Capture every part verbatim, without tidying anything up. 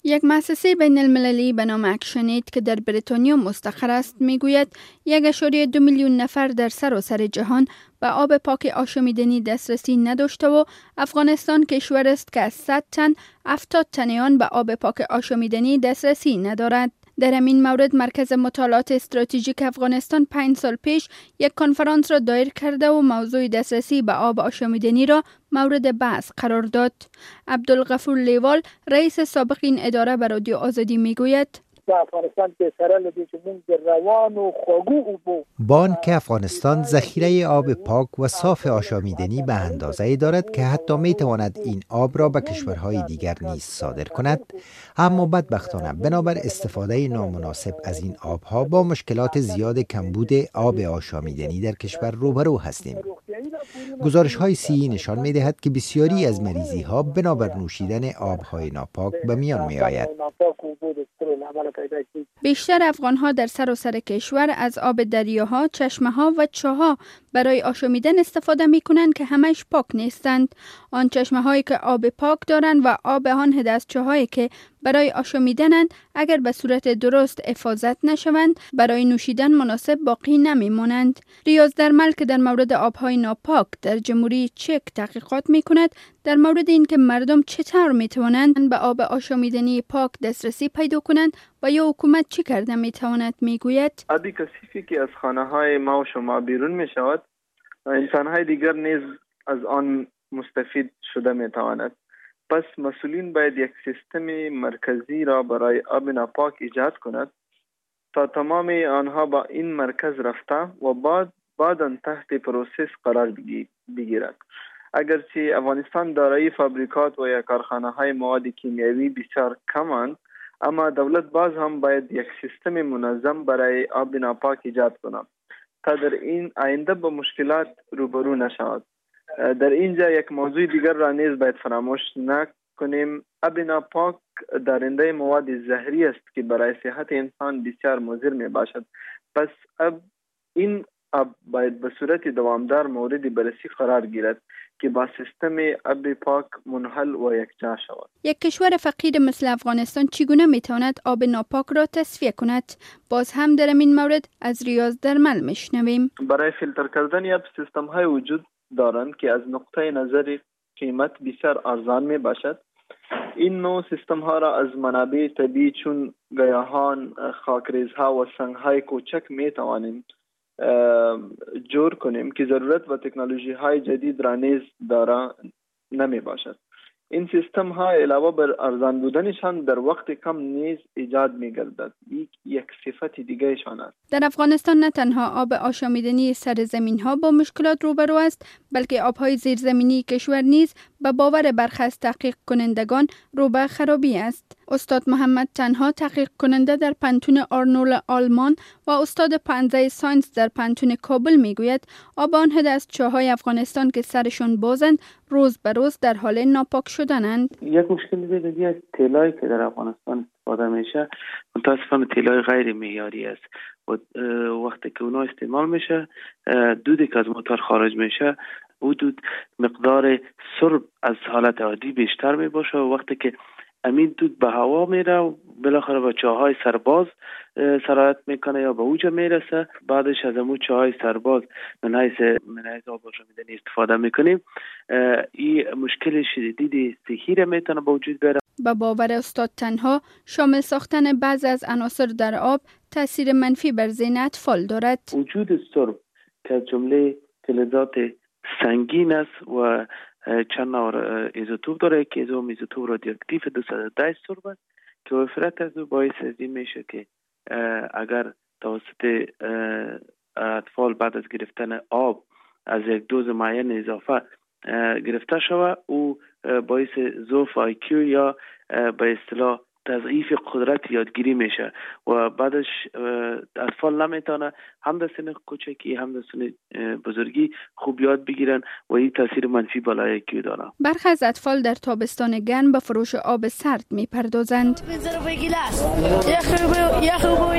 یک مؤسسه بین المللی به نام اکشنید که در بریتانیا مستقر است میگوید یک اشاره دو میلیون نفر در سراسر جهان به آب پاک آشامیدنی دسترسی نداشته و افغانستان کشور است که از صد تن هفتاد تن آن به آب پاک آشامیدنی دسترسی ندارد. در همین مورد مرکز مطالعات استراتژیک افغانستان پنج سال پیش یک کنفرانس را دایر کرده و موضوع دسترسی به آب آشامیدنی را مورد بحث قرار داد. عبدالغفور لیوال رئیس سابق این اداره به رادیو آزادی میگوید بان که افغانستان ذخیره آب پاک و صاف آشامیدنی به اندازه‌ای دارد که حتی می تواند این آب را به کشورهای دیگر نیز صادر کند، اما بدبختانه بنابر استفاده نامناسب از این آبها با مشکلات زیاد کمبود آب آشامیدنی در کشور روبرو هستیم. گزارش های سی نشان می دهد که بسیاری از مریضی ها بنابر نوشیدن آبهای ناپاک به میان می آید. بیشتر افغان ها در سراسر کشور از آب دریاها، چشمه ها و چاها برای آشامیدن استفاده می کنند که همش پاک نیستند. آن چشمه هایی که آب پاک دارند و آب آن حدست چاهایی که برای آشامیدنند اگر به صورت درست حفاظت نشوند برای نوشیدن مناسب باقی نمی مانند. ریاض درمل که در مورد آبهای ناپاک در جمهوری چک تحقیقات می کند در مورد اینکه مردم چطور می توانند به آب آشامیدنی پاک دسترسی پیدا کنند و یا حکومت چی کرده می تواند می گوید آبی کثیفی که از خانه های ما و شما بیرون می شود انسان های دیگر نیز از آن مستفید شده می تواند. پس مسئولین باید یک سیستم مرکزی را برای آب ناپاک ایجاد کند تا تمام آنها با این مرکز رفته و بعد بعداً تحت پروسس قرار بگیرد. اگرچه افغانستان دارای فابریکات و یا کارخانه های مواد کیمیایی بسیار کمند، اما دولت باز هم باید یک سیستم منظم برای آب ناپاک ایجاد کند تا در این آینده با مشکلات روبرو نشود. در اینجا یک موضوع دیگر را نیز باید فراموش نکنیم. آب ناپاک دارنده مواد زهری است که برای صحت انسان بسیار مضر می باشد. پس اب این آب باید به صورت دوامدار مورد بررسی قرار گیرد که با سیستم آب پاک منحل و یکجا شود. یک کشور فقیر مثل افغانستان چگونه میتواند آب ناپاک را تصفیه کند؟ باز هم در این مورد از ریاض درمل میشنویم. برای فیلتر کردن آب سیستم های وجود دارند که از نقطه نظر قیمت بسیار ارزان می باشد. این نوع سیستم ها را از منابع طبیعی چون گیاهان، خاکریزها و سنگ های کوچک می توانیم جور کنیم که ضرورت و تکنولوژی های جدید را نیز دارا نمی باشد. این سیستم ها علاوه بر ارزان بودنشان در وقت کم نیز ایجاد می گردد. یک یک صفت دیگه شان است. در افغانستان نه تنها آب آشامیدنی سرزمین ها با مشکلات روبرو است، بلکه آبهای زیرزمینی کشور نیز به باور برخی از تحقیق کنندگان رو به خرابی است. استاد محمد تنها تحقیق کننده در پانتون آرنول آلمان و استاد پانزه ساینس در پانتون کابل میگوید آب آن حدست چاهای افغانستان که سرشون بازند روز به روز در حال ناپاک شدنند. یک مشکل دیگه تیلایی که در افغانستان استفاده میشه متاسفانه تیلای غیر معیاری است و وقتی که اونا استعمال میشه دودی که از موتور خارج میشه او دود مقدار سرب از حالت عادی بیشتر می باشه و وقتی که امین دود به هوا میره و بالاخره به چاهای سرباز سرایت میکنه یا به اوج میرسه. بعدش از امو چاهای سرباز من حیث من حیث آب آشامیدنی استفاده میکنیم. این مشکل شدید صحی میتونه به وجود بیاره. به باور استاد تنها شامل ساختن بعض از عناصر در آب تاثیر منفی بر ذهن اطفال دارد. وجود سرب که جمله فلزات سنگین است و چند نوع ایزوتوپ داره که ایزوم ایزوتوپ رادیواکتیو دویست و ده سرب است که وفرت از او باعث از این میشه که اگر توسط اطفال بعد از گرفتن آب از یک دوز معین اضافه گرفته شود او باعث ضعف آی کیو یا به اصطلاح تضعیف قدرت یادگیری میشه و بعدش اطفال نمیتونه هم در سن کوچکی هم در سن بزرگی خوب یاد بگیرن و این تاثیر منفی بالای کیو داره. برخی از اطفال در تابستان گرم به فروش آب سرد میپردازند.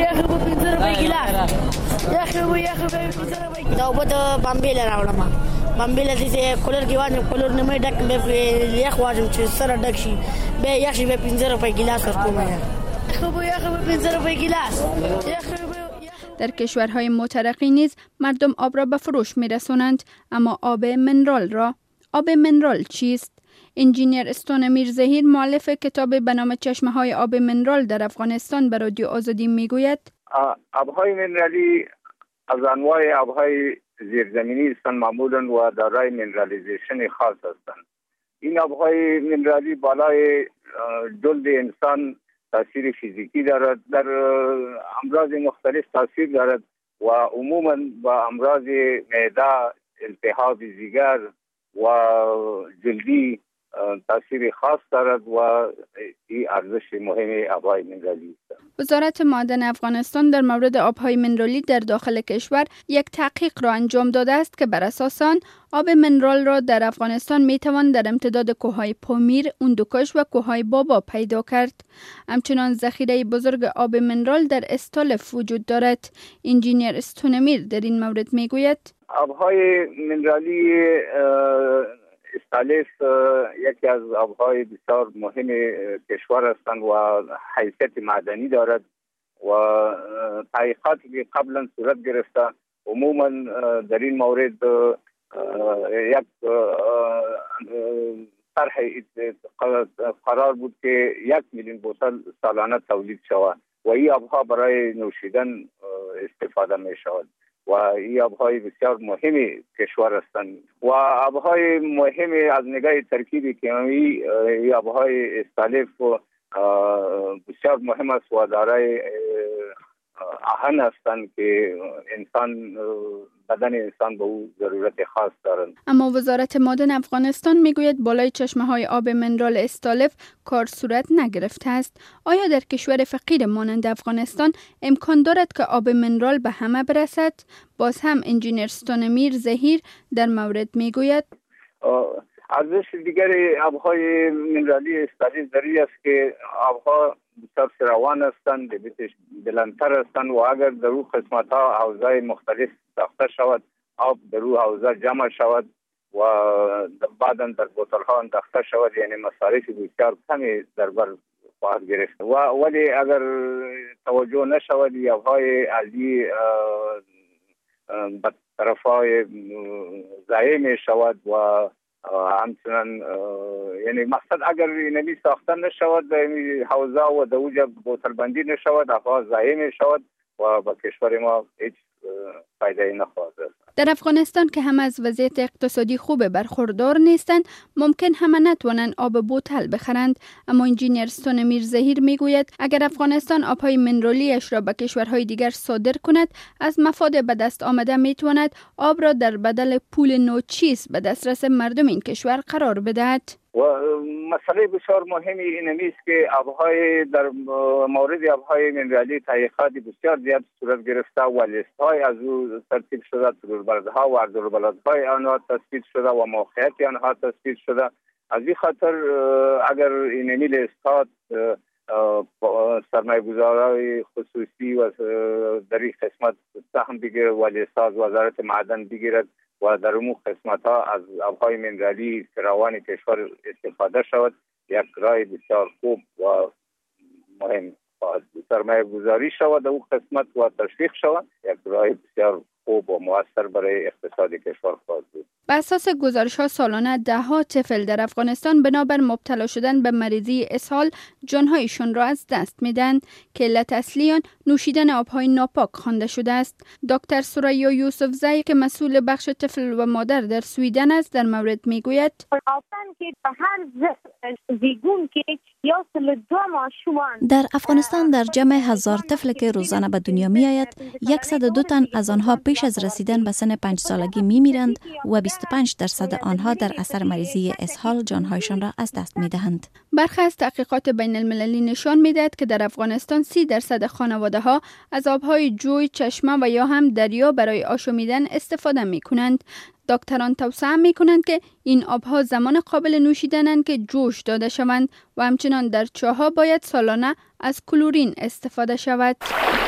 دا وبد بامبیل راوړم من بله دیگه کلر گیوان کلر نمی دک به یک واجم چه سر دکشی به یکشی به پنځه روپے گلاس ورکوم. خوب یا خوب پنځه روپے گلاس. در کشورهای مترقی نیز مردم آب را به فروش می رسونند، اما آب منرال را. آب منرال چیست؟ انجینیر استونمیر زهیر مؤلف کتاب به نام چشمه های آب منرال در افغانستان به رادیو آزادی می گوید آبهای منرالی از انواع آبهای زیرزمینی هستند معمولا و دارای منرالیزیشن خاص هستند. این آبهای منرالی بالای جلد انسان تاثیر فیزیکی دارد، در امراض مختلف تاثیر دارد و عموما با امراض معده، التهاب جگر و جلدی تاثیر خاص دارد و این ارزش مهم آبهای منرالی است. وزارت معدن افغانستان در مورد آبهای منرالی در داخل کشور یک تحقیق را انجام داده است که بر اساس آن آب منرال را در افغانستان می توان در امتداد کوههای پامیر، اوندوکش و کوههای بابا پیدا کرد. همچنان ذخیره بزرگ آب منرال در استالف وجود دارد. انجینیر استونمیر در این مورد می گوید آبهای منرالی استالف یکی از آبهای بسیار مهم کشور هستند و حیثیت معدنی دارد و تحقیقاتی که قبلا صورت گرفته عموما در این مورد یک طرح قرار بود که یک میلیون بوتل سالانه تولید شود و این آبها برای نوشیدن استفاده می شود و این آبهای بسیار مهمی کشور هستند و آبهای مهم از نگاه ترکیب کیمیایی این آبهای استالف بسیار مهم است و دارای آهن هستند که انسان بدن انسان به او ضرورت خاص دارند. اما وزارت معدن افغانستان میگوید بالای چشمه های آب منرال استالف کار صورت نگرفته است. آیا در کشور فقیر مانند افغانستان امکان دارد که آب منرال به همه برسد؟ باز هم انجینیر استونمیر زهیر در مورد میگوید ارزش دیگر آبهای منرالی استالف دری است که آبها بسیار فراوان هستند، بیشتر بلندتر هستند و اگر در او قسمت ها حوضای مختلف ساخته شود، آب در او حوضه جمع شود و بعدا در بوتل ها انداخته شود، یعنی مصارف بسیار کمی در بر خواهد گرفت و ولی اگر توجه نشود آبهای علی به طرف های ضایع می شود و همچنان یعنی مقصد اگر اینمی ساخته نشود در حوزه و در اوجه بوتل بندی نشود آبها ضایع می شود و با کشور ما هیچ فایده نخواهد داشت. در افغانستان که هم از وضعیت اقتصادی خوب برخوردار نیستند ممکن همه نتوانند آب بوتل بخرند، اما انجینیر استونمیر زهیر میگوید اگر افغانستان آبهای منرالیش را به کشورهای دیگر صادر کند از مفاد به دست آمده میتواند آب را در بدل پول نوچیز به دسترس مردم این کشور قرار بدهد. و مسئله بسیار مهمی این است که آبهای در مورد آبهای منرالی تحقیقات بسیار زیاد صورت گرفته و لیست‌های از او ترتیب شده، تروربلدها و عرض‌البلدهای آنها تثبیت شده و موقعیت آنها تثبیت شده. از این خاطر اگر اینمی لیست‌ها سرمایه‌گذارای خصوصی و در این قسمت سهم بگیرد و لیست‌ها از وزارت معدن بگیرد و در اون قسمت ها از آبهای منرالی فراوان کشور استفاده شود، یک راه بسیار خوب و مهم خواهد بود. سرمایه گذاری شود در اون قسمت و تشویق شود، یک راه بسیار خوب و مؤثر برای اقتصاد کشور خواهد بود. بر اساس گزارش ها سالانه ده ها طفل در افغانستان بنابر مبتلا شدن به مریضی اسهال جانهایشان را از دست میدن که علت اصلی آن نوشیدن آبهای ناپاک خوانده شده است. دکتر سریا یوسف زی که مسئول بخش طفل و مادر در سویدن است در مورد میگوید در افغانستان در جمع هزار طفل که روزانه به دنیا می آید صد و دو تن از آنها پیش از رسیدن به سن پنج سالگی می میرند و بیست و پنج درصد آنها در اثر مریضی اسهال جانهایشان را از دست می دهند. برخی از تحقیقات بین المللی نشان می دهد که در افغانستان سی درصد خانواده ها از آبهای جوی، چشمه و یا هم دریا برای آشامیدن استفاده می کنند. دکتران توصیه می کنند که این آبها زمان قابل نوشیدنند که جوش داده شوند و همچنان در چاه‌ها باید سالانه از کلورین استفاده شود.